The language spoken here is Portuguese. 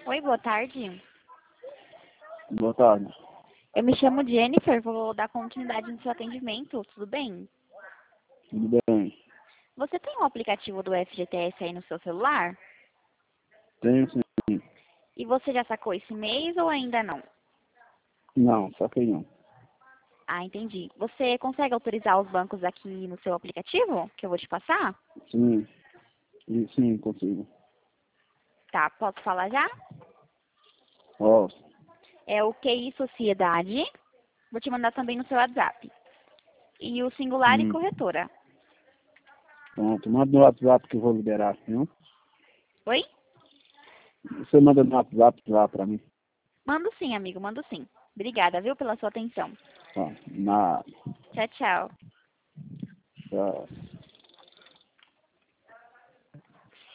Oi, boa tarde. Boa tarde. Eu me chamo Jennifer, vou dar continuidade no seu atendimento, tudo bem? Tudo bem? Você tem um aplicativo do FGTS aí no seu celular? Tenho sim. E você já sacou esse mês ou ainda não? Não, saquei não. Ah, entendi. Você consegue autorizar os bancos aqui no seu aplicativo, que eu vou te passar? Sim, sim, consigo. Tá, posso falar já? Ó, É o QI Sociedade, vou te mandar também no seu WhatsApp. E o Singular e hum, Corretora. pronto. Manda no WhatsApp que eu vou liberar, viu? Oi? Você manda no WhatsApp lá pra mim. Mando sim, amigo, mando sim. Obrigada, viu, pela sua atenção. Tá, na, Tchau, tchau. tá.